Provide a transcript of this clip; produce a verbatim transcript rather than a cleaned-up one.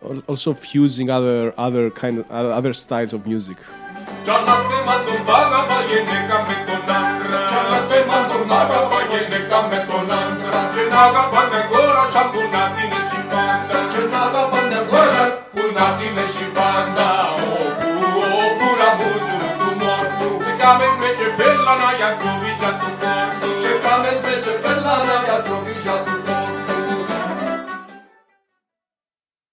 also fusing other other kind of other styles of music. C'hanno tema τον πάγαβα γενέκα με τον άντρα. C'hanno θέμα τον πάγαβα γενέκα με τον άντρα. Και να αγαπάνε γόρα σαν που να την εσύ πάντα. Και να αγαπάνε γόρα σαν που να την εσύ πάντα. Όπου, όπου ραμούζουν του μόρτου. Και κάμες με τσεπέλανα για το βίζα του κόρτου. Και κάμες με τσεπέλανα για το βίζα του κόρτου.